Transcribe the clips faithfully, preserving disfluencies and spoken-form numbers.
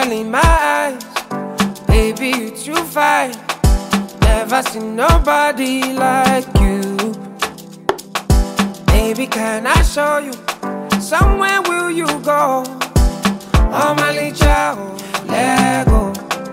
all in my eyes. Baby, you too fine. Never seen nobody like you. Baby, can I show you? Somewhere will you go? Oh, my little child, let go.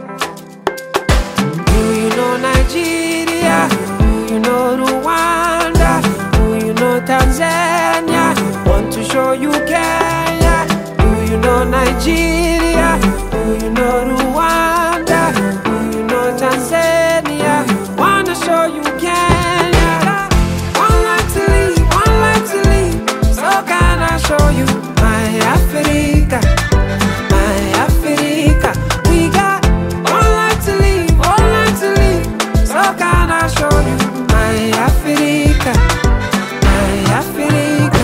Do you know Nigeria? Do you know Rwanda? Do you know Tanzania? Want to show you Kenya? Do you know Nigeria? Do you know Rwanda? Do you know Tanzania? Wanna show you Kenya? One life to live, one life to live. So can I show you my Africa? My Africa. We got one life to live, one life to live. So can I show you my Africa? My Africa.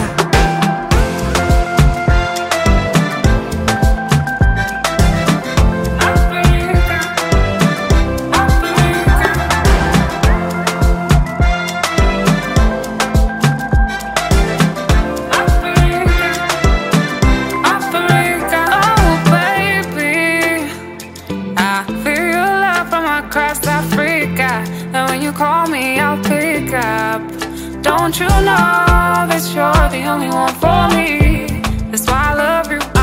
Across Africa, and when you call me, I'll pick up. Don't you know that you're the only one for me? That's why I love you.